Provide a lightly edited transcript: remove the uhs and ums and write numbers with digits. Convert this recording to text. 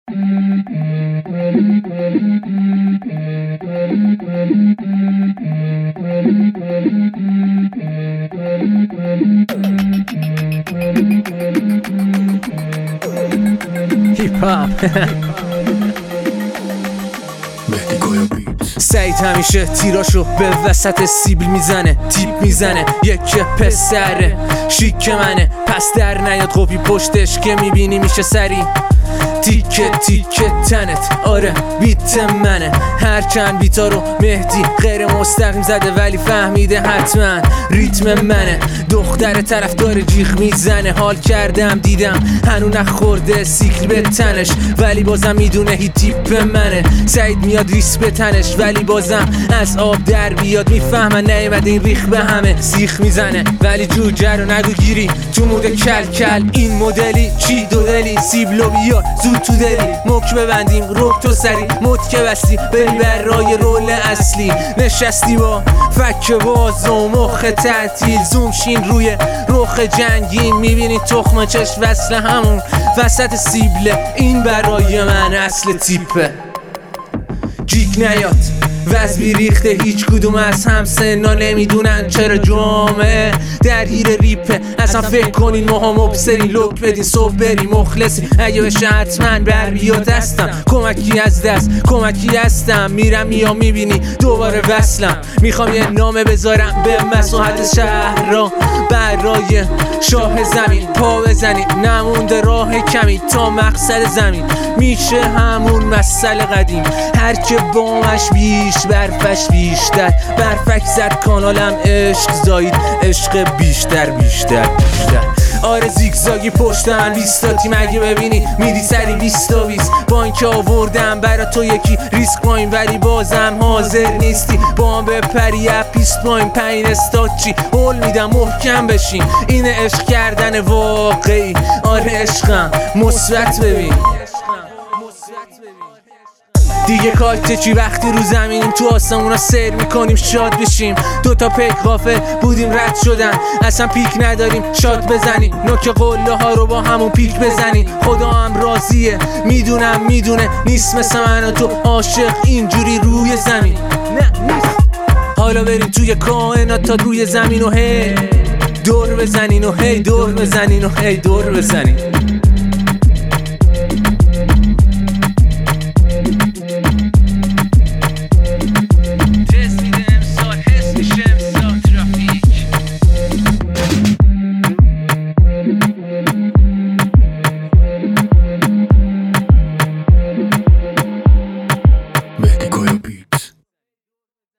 هیپ هاپ سعید همیشه تیراشو به وسط سیبل میزنه، تیپ میزنه، یک پسره شیک منه، پس در نیاد خوبی پشتش که میبینی میشه سری تیکه تیکه تنت. آره بیت منه، هرچند بیتا رو مهدی غیر مستقیم زده ولی فهمیده حتما ریتم منه. دختر طرف داره جیغ میزنه، حال کردم دیدم هنو نخورده سیکل به تنش ولی بازم میدونه هی تیپ منه. سعید میاد ریس به تنش ولی بازم از آب در بیاد، میفهمن نیومده این ریخ به همه سیخ میزنه ولی جوجه رو نگو گیری تو مود کل کل. این مدلی چی دو دلی سیبلو بیا زود تو دلی مک ببندیم روک تو سری مد که بستی بری برای رول اصلی. نشستی با فک باز و مخ تعطیل زوم شین روی رخ جنگین، میبینی تخم چشم وصل همون وسط سیبله. این برای من اصل تیپه، جیک نیاد وز بیریخته هیچ کدوم از همسنا نمیدونن چرا جامعه درگیر ریپه. اصلا فکر کنین ماها مبصرین لک بدین صبح بری مخلصی اگه بشه حتما بر بیاد هستم کمکی از دست کمکی هستم میرم میام میبینی دوباره وصلم. میخوام یه نامه بذارم به مساحت شهر را برای شاه زمین پا بزنی نمونده راه کمی تا مقصد زمین میشه همون مسئله قدیم هر که بامش بیش برفش بیشتر برفک زد کانالم عشق زاید عشق بیشتر بیشتر بیشتر. آره زیگزاگی پشتم 20 تیم اگه ببینی میدی سری 20 تا 20 بانک آوردم برا تو یکی ریسک پایین ولی بازم حاضر نیستی با هم بپری پیست پایین پایین استاد چی هول میدم محکم بشین. این عشق کردن واقعی آره عشقم مثبت ببین دیگه کاته چی وقتی رو زمینیم تو آسمونا سیر میکنیم شاد بشیم. دوتا پیک غافل بودیم رد شدن اصلا پیک نداریم شاد بزنیم نوک قله ها رو با همون پیک بزنیم. خدا هم راضیه میدونه نیست مثل من و تو عاشق اینجوری روی زمین نه نیست. حالا بریم توی کائنات تا روی زمین و هی دور بزنین و هی دور بزنین و هی دور بزنین.